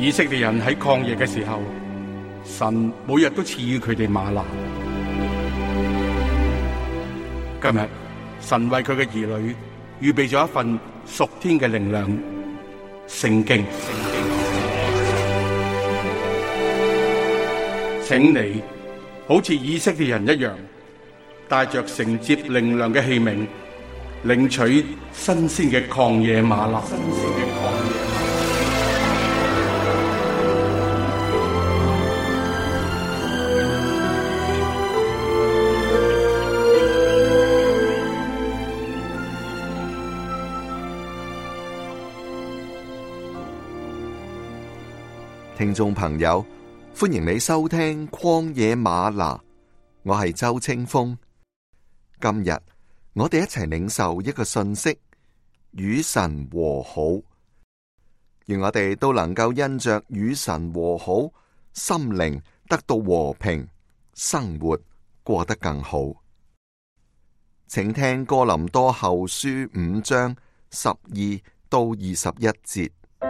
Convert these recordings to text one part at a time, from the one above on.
以色列人喺曠野嘅時候，神每日都賜予佢哋嗎哪。今日神為佢嘅兒女預備咗一份屬天嘅靈糧——聖經。請你好似以色列人一樣，帶着承接靈糧嘅器皿，領取新鮮嘅曠野嗎哪。 聽眾朋友，歡迎你收聽曠野嗎哪，我係周清風。今日我哋一齊領受一個信息：與神和好。願我哋都能夠因着與神和好，心靈得到和平，生活過得更好。請聽哥林多後書5章12到21節。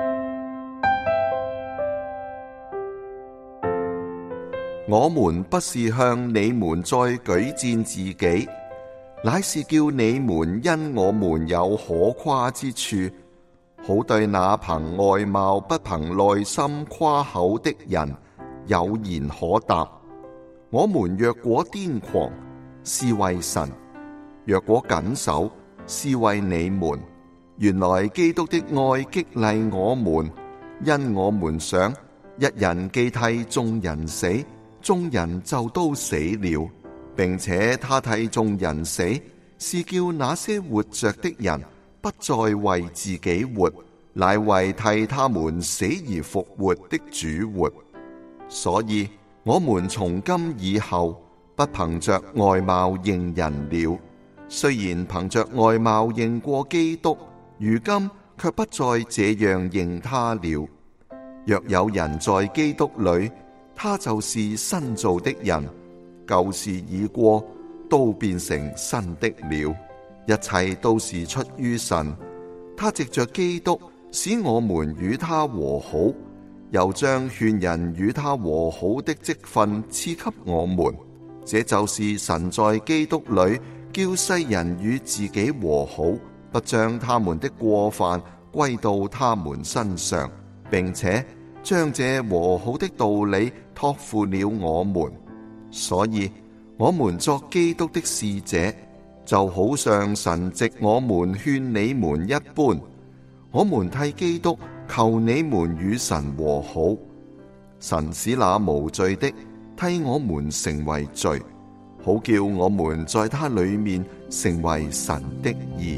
我們不是向你們再舉薦自己，乃是叫你們因我們有可誇之處，好對那憑外貌不憑內心誇口的人有言可答。我們若果癲狂，是為神；若果謹守，是為你們。原來基督的愛激勵我們，因我們想一人既替眾人死，眾人就都死了，並且他替眾人死，是叫那些活着的人不再為自己活，乃為替他們死而復活的主活。所以我們從今以後不憑着外貌認人了。雖然憑着外貌認過基督，如今卻不再這樣認他了。若有人在基督裏，他就是新造的人，舊事已過，都變成新的了。一切都是出於神，他藉着基督使我們與他和好，又將勸人與他和好的職分賜給我們。這就是神在基督裏叫世人與自己和好，不將他們的過犯歸到他們身上，並且將這和好的道理託付了我們。所以我們作基督的使者，就好像神藉我們勸你們一般。我們替基督求你們與神和好，神使那無罪的替我們成為罪，好叫我們在他裏面成為神的義。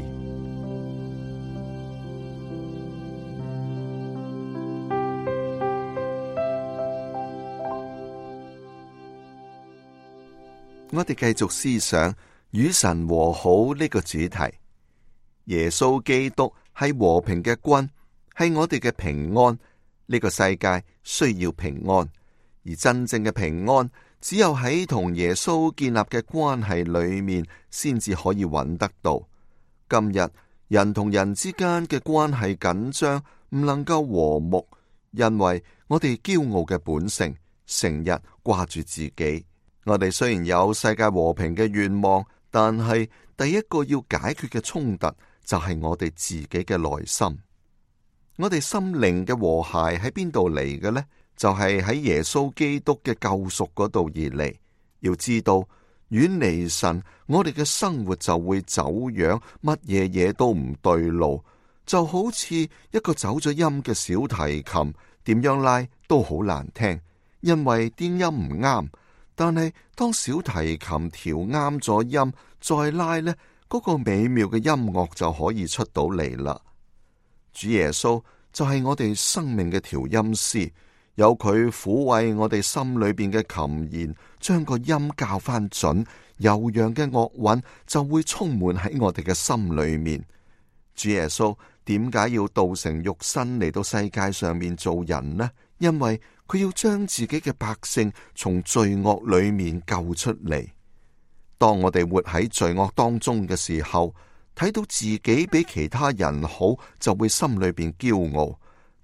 我哋繼續思想與神和好呢個主題。耶穌基督係和平嘅君，係我哋嘅平安。呢個世界需要平安，而真正嘅平安只有喺同耶穌建立嘅關係裏面先至可以揾得到。今日人同人之間嘅關係緊張，唔能夠和睦，因為我哋驕傲嘅本性，成日掛住自己。我哋雖然有世界和平嘅願望，但係第一個要解決嘅衝突就係我哋自己嘅內心。我哋心靈嘅和諧喺邊度嚟嘅呢？就係喺耶穌基督嘅救贖嗰度而嚟。要知道，遠離神，我哋嘅生活就會走樣，乜嘢嘢都唔對路，就好似一個走咗音嘅小提琴，點樣拉都好難聽，因為啲音唔啱。但係當小提琴調啱咗音，再拉呢，嗰個美妙嘅音樂就可以出到嚟啦。主耶穌就係我哋生命嘅調音師，有佢撫慰我哋心裏邊嘅琴弦，將個音校翻準，悠揚嘅樂韻就會充滿喺我哋嘅心裏面。主耶穌點解要道成肉身嚟到世界上面做人呢？因為佢要將自己嘅百姓從罪惡裏面救出嚟。當我哋活喺罪惡當中嘅時候，睇到自己比其他人好，就會心裏邊驕傲；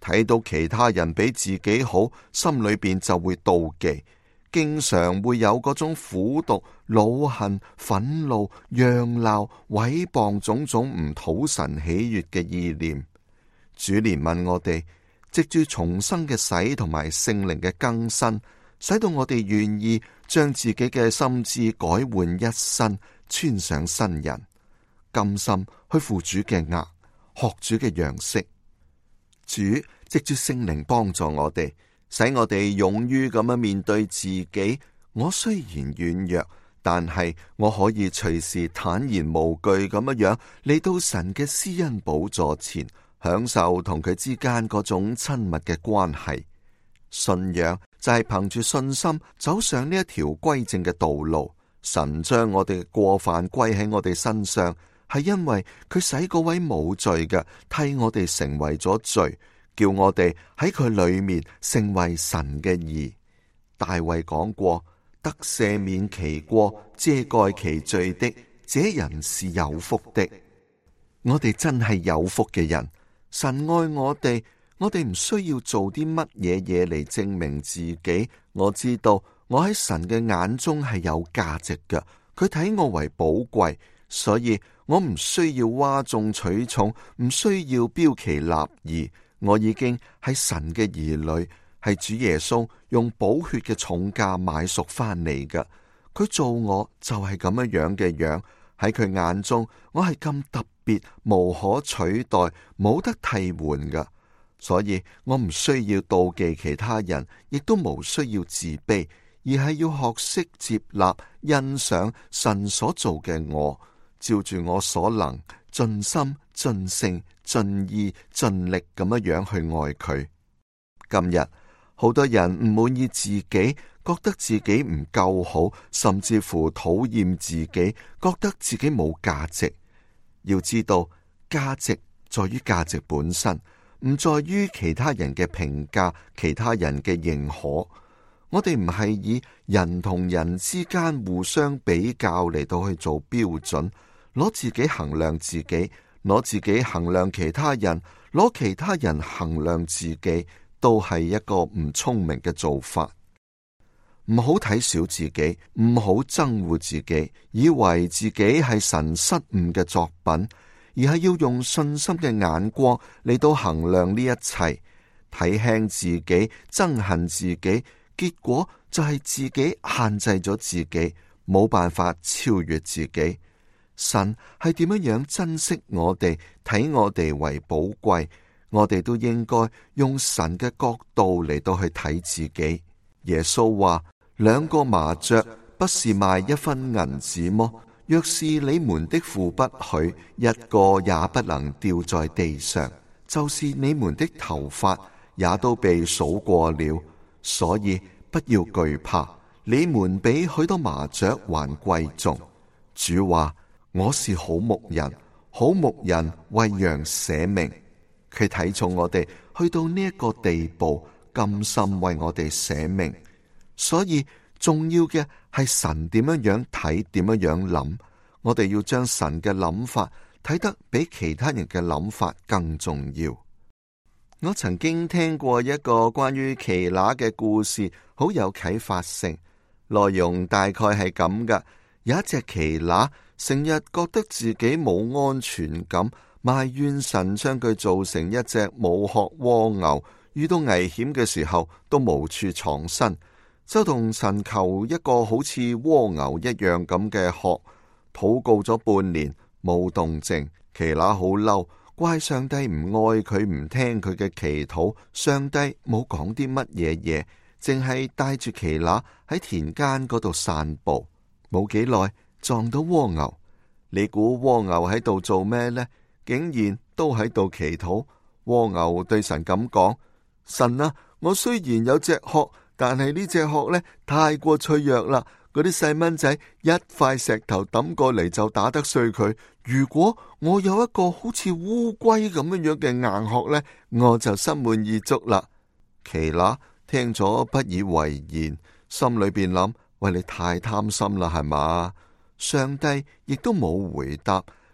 睇到其他人比自己好，心裏邊就會妒忌，經常會有嗰種苦毒、惱恨、憤怒、嚷鬧、毀謗種種唔討神喜悅嘅意念。主憐憫我哋，藉住重生嘅洗同埋聖靈嘅更新，使到我哋願意將自己嘅心志改換一新，穿上新人，甘心去負主嘅軛，學主嘅樣式。主藉住聖靈幫助我哋，使我哋勇於咁樣面對自己。我雖然軟弱，但係我可以隨時坦然無懼咁樣嚟到神嘅施恩寶座前，享受同佢之間嗰種親密嘅關係。信仰就係憑住信心走上呢一條歸正嘅道路。神將我哋嘅過犯歸喺我哋身上，係因為佢使嗰位冇罪嘅替我哋成為咗罪，叫我哋喺佢裏面成為神嘅義。大衛講過，得赦免其過、遮蓋其罪的，這人是有福的。我哋真係有福嘅人。神愛我哋，我哋唔需要做啲乜嘢嘢嚟證明自己。我知道我喺神嘅眼中係有價值嘅，佢睇我為寶貴，所以我唔需要嘩眾取寵，唔需要標奇立異。我已經係神嘅兒女，係主耶穌用寶血嘅重價買贖翻嚟嘅。佢做我就係咁樣嘅樣，喺佢眼中我係咁特別，無可取代，冇得替換嘅。所以我唔需要妒忌其他人，亦都無需要自卑，而係要學識接納、欣賞神所做嘅我，照住我所能，盡心、盡性、盡意、盡力咁樣去愛佢。今日好多人唔滿意自己，覺得自己唔夠好，甚至乎討厭自己，覺得自己冇價值。要知道，價值在於價值本身，唔在於其他人嘅評價、其他人嘅認可。我哋唔係以人同人之間互相比較嚟到去做標準，攞自己衡量自己，攞自己衡量其他人，攞其他人衡量自己，都係一個唔聰明嘅做法。唔好睇小自己，唔好憎惡自己，以為自己係神失誤嘅作品，而係要用信心嘅眼光嚟到衡量呢一切。睇輕自己，憎恨自己，結果就係自己限制咗自己，冇辦法超越自己。神係點樣珍惜我哋，睇我哋為寶貴，我哋都應該用神嘅角度嚟到去睇自己。耶穌話：2個麻雀不是賣1分銀子麼？若是你們的父不許，1個也不能掉在地上，就是你們的頭髮也都被數過了。所以不要懼怕，你們比許多麻雀還貴重。主話：我是好牧人，好牧人為羊捨命。佢睇重我哋去到呢一個地步，甘心為我哋捨命。所以重要嘅係神點樣睇，點樣諗。我哋要將神嘅諗法睇得比其他人嘅諗法更重要。我曾經聽過一個關於耆那嘅故事，好有啟發性。內容大概係咁噶：有一隻耆那成日覺得自己冇安全感，埋怨神將佢做成一隻冇殼蝸牛，遇到危險嘅時候都無處藏身，就同神求一個好似蝸牛一樣咁嘅殼。禱告咗半年冇動靜，耆那好嬲，怪上帝唔愛佢，唔聽佢嘅祈禱。上帝冇講啲乜嘢，淨係帶住耆那喺田間嗰度散步。冇幾耐撞到蝸牛，你估蝸牛喺度做咩呢？竟然都喺度祈禱。蝸牛對神咁講：神啊，我雖然有隻殼，但係呢隻殼呢太過脆弱啦。嗰啲細蚊仔一塊石頭抌過嚟就打得碎佢。如果我有一個好似烏龜咁樣嘅硬殼呢，我就心滿意足啦。耆那聽咗不以為然，心裏邊諗：喂，你太貪心啦，係嘛？上帝亦都冇回答，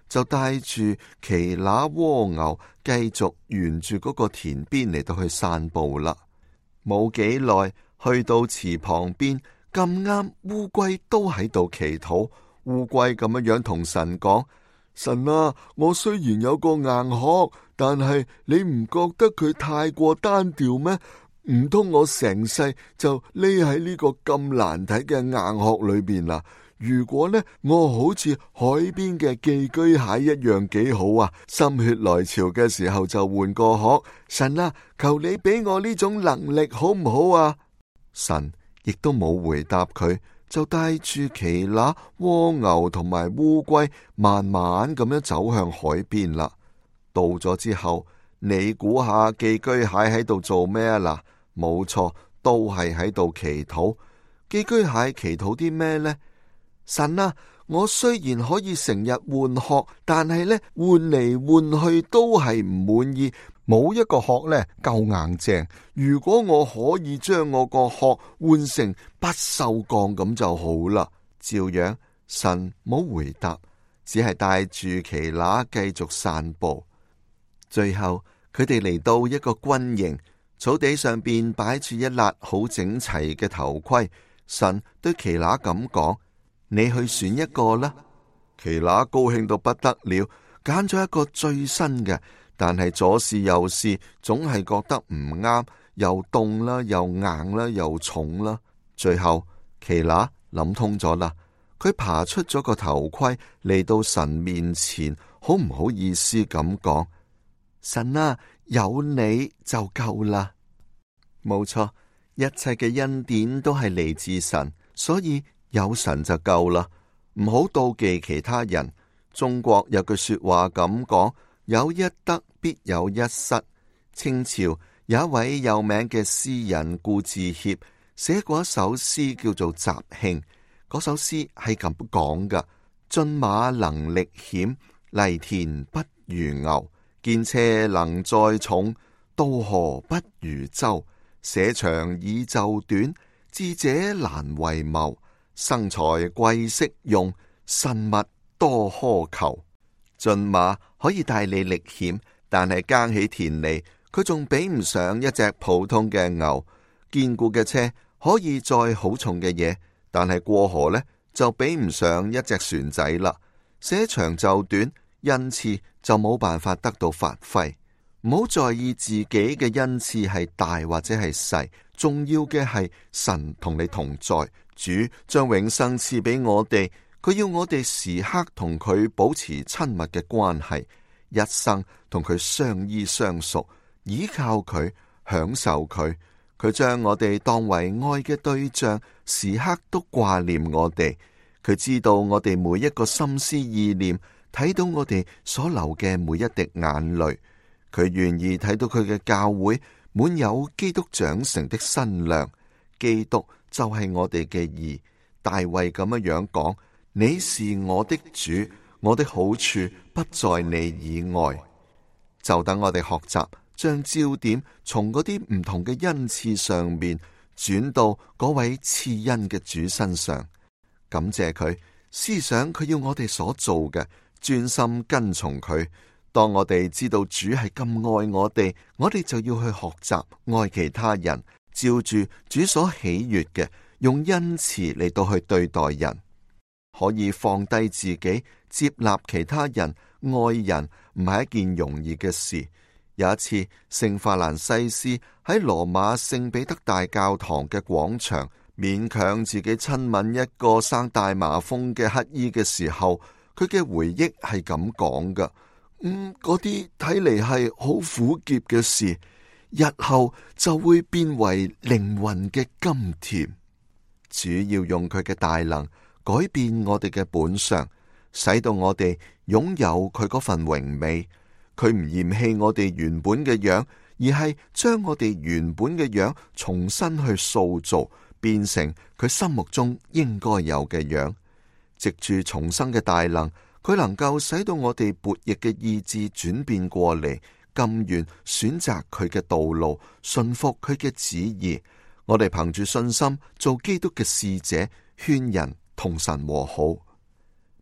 就帶住騎乸蝸牛繼續沿住嗰個田邊嚟到去散步啦。冇幾耐，去到池旁邊，咁啱烏龜都喺度祈禱。烏龜咁樣同神講：神啊，我雖然有個硬殼，但係你唔覺得佢太過單調咩？唔通我成世就匿喺呢個咁難睇嘅硬殼裏邊啦？如果呢，我好似海邊嘅寄居蟹一樣幾好啊！心血來潮嘅時候就換個殼。神啊，求你俾我呢種能力好唔好啊？神亦都冇回答佢，就帶住騎乸、蝸牛同埋烏龜，慢慢咁樣走向海邊啦。到咗之後，你估下寄居蟹喺度做咩啊？嗱，冇錯，都係喺度祈禱。寄居蟹祈禱啲咩呢？神啊，我雖然可以成日換殼，但係呢，換嚟換去都係唔滿意，冇一個殼呢夠硬淨。如果我可以將我個殼換成不鏽鋼咁就好啦。照樣，神冇回答，只係帶住騎乸繼續散步。最後，佢哋嚟到一個軍營，草地上邊擺住一粒好整齊嘅頭盔。神對騎乸咁講：你去選一個啦。騎乸高興到不得了，揀咗一個最新嘅，但係左試右試，總係覺得唔啱，又凍啦，又硬啦，又重啦。最後騎乸諗通咗啦，佢爬出咗個頭盔，嚟到神面前，好唔好意思咁講：神啊，有你就夠啦。冇錯，一切嘅恩典都係嚟自神，所以有神就夠啦。唔好妒忌其他人。中國有句說話咁講：有一得必有一失。清朝有一位有名嘅詩人顧嗣協寫過一首詩叫做《雜興》。嗰首詩係咁講噶：駿馬能力險，犁田不如牛。見車能載重，渡河不如舟。捨長以就短，智者難為謀。生財貴適用，慎勿多苛求。駿馬可以帶你歷險，但係耕起田嚟，佢仲比唔上一隻普通嘅牛。堅固嘅車可以載好重嘅嘢，但係過河呢，就比唔上一隻船仔啦。捨長就短，恩賜就冇辦法得到發揮。唔好在意自己嘅恩賜係大或者係細，重要嘅係神同你同在。主將永生賜俾我哋，佢要我哋時刻同佢保持親密嘅關係，一生同佢相依相屬，依靠佢，享受佢。佢將我哋當為愛嘅對象，時刻都掛念我哋。佢知道我哋每一個心思意念，睇到我哋所流嘅每一滴眼淚。佢願意睇到佢嘅教會滿有基督長成的身量。基督就係我哋嘅義。大衛咁樣講：你是我的主，我的好處不在你以外。就等我哋學習，將焦點從嗰啲唔同嘅恩賜上面轉到嗰位賜恩嘅主身上。感謝佢，思想佢要我哋所做嘅，專心跟從佢。當我哋知道主係咁愛我哋，我哋就要去學習愛其他人，照住主所喜悅嘅，用恩慈嚟到去對待人，可以放低自己，接納其他人。愛人唔係一件容易嘅事。有一次，聖法蘭西斯喺羅馬聖彼得大教堂嘅廣場，勉強自己親吻一個生大麻風嘅乞兒嘅時候，佢嘅回憶係咁講噶：嗰啲睇嚟係好苦澀嘅事，日後就會變為靈魂嘅甘甜。主要用佢嘅大能改變我哋嘅本相，使到我哋擁有佢嗰份榮美。佢唔嫌棄我哋原本嘅樣，而係將我哋原本嘅樣重新去塑造，變成佢心目中應該有嘅樣。藉住重生嘅大能，佢能夠使到我哋悖逆嘅意志轉變過嚟，甘願選擇佢嘅道路，順服佢嘅旨意。我哋憑住信心做基督嘅使者，勸人同神和好。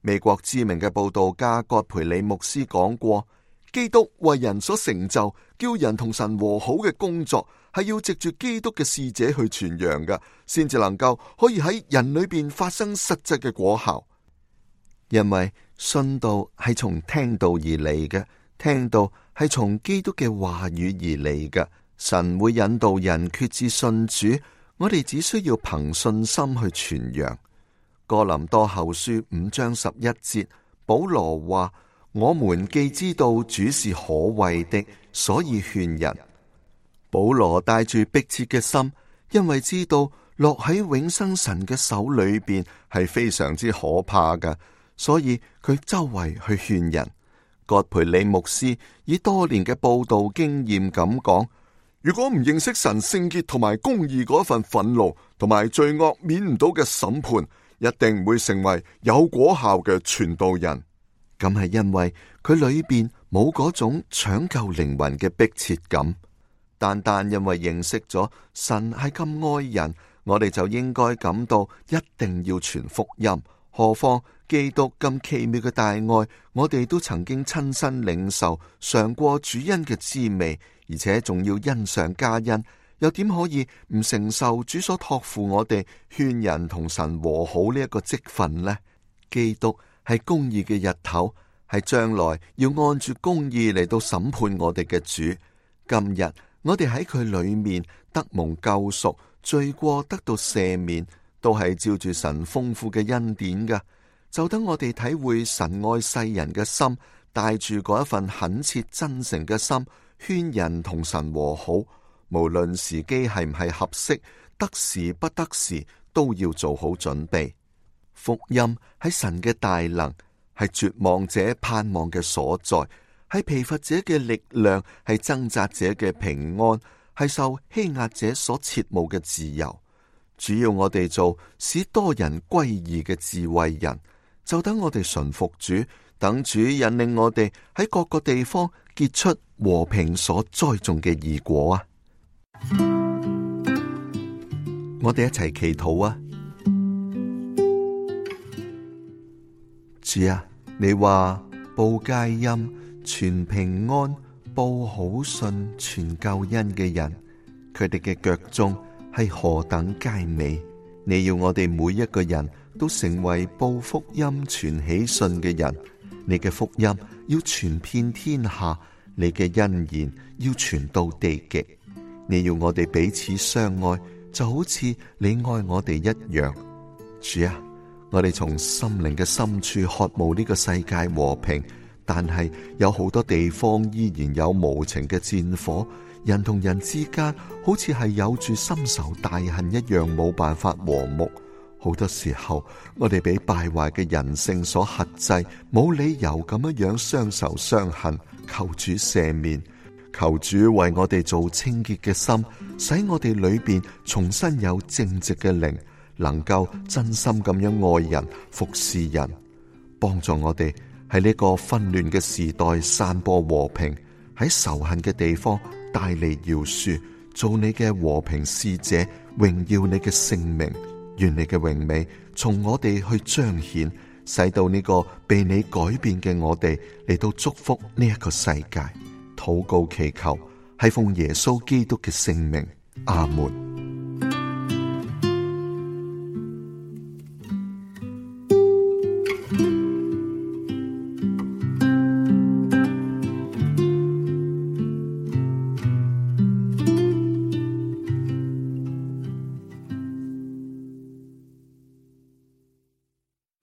美國知名嘅佈道家葛培理牧師講過，基督為人所成就，叫人同神和好嘅工作，係要藉住基督嘅使者去傳揚嘅，先至能夠可以喺人裏邊發生實際嘅果效。因為信道係從聽道而嚟嘅，聽道係從基督嘅話語而嚟嘅。神會引導人決志信主，我哋只需要憑信心去傳揚。哥林多後書5章11節，保羅話：我們既知道主是可畏的，所以勸人。保羅帶住迫切嘅心，因為知道落喺永生神嘅手裏邊係非常之可怕嘅，所以佢周圍去勸人。葛培理牧師以多年嘅佈道經驗咁講：如果唔認識神聖潔同埋公義嗰份憤怒同埋罪惡免唔到嘅審判，一定唔會成為有果效嘅傳道人。咁係因為佢裏邊冇嗰種搶救靈魂嘅迫切感。單單因為認識咗神係咁愛人，我哋就應該感到一定要傳福音。何況基督咁奇妙嘅大愛，我哋都曾經親身領受，嘗過主恩嘅滋味，而且仲要恩上加恩，又點可以唔承受主所託付我哋勸人同神和好呢一個職分呢？基督係公義嘅日頭，係將來要按住公義嚟到審判我哋嘅主。今日我哋喺佢裏面得蒙救贖，罪過得到赦免，都係照住神豐富嘅恩典噶。就等我哋體會神愛世人嘅心，帶住嗰一份懇切真誠嘅心，勸人同神和好。無論時機係唔係合適，得時不得時，都要做好準備。福音係神嘅大能，係絕望者盼望嘅所在，係疲乏者嘅力量，係掙扎者嘅平安，係受欺壓者所切慕嘅自由。主要我哋做使多人歸義嘅智慧人，就等我哋順服主，等主引領我哋喺各個地方結出和平所栽種嘅義果啊！我哋一齊祈禱啊！主啊，你話報佳音、傳平安、報好信、傳救恩嘅人，佢哋嘅腳蹤係何等佳美！你要我哋每一個人都成為報福音、傳喜信嘅人。你嘅福音要傳遍天下，你嘅恩言要傳到地極。你要我哋彼此相愛，就好似你愛我哋一樣。主啊，我哋從心靈嘅深處渴慕呢個世界和平，但係有好多地方依然有無情嘅戰火，人同人之間好似係有住深仇大恨一樣，冇辦法和睦。好多時候，我哋俾敗壞嘅人性所轄制，冇理由咁樣相仇相恨。求主赦免，求主為我哋做清潔嘅心，使我哋裏邊重新有正直嘅靈，能夠真心咁樣愛人、服侍人，幫助我哋喺呢個紛亂嘅時代散播和平，喺仇恨嘅地方帶嚟饒恕，做你嘅和平使者，榮耀你嘅聖名。願你嘅榮美從我哋去彰顯，使到呢個被你改變嘅我哋嚟到祝福呢一個世界。禱告祈求係奉耶穌基督嘅聖名，阿門。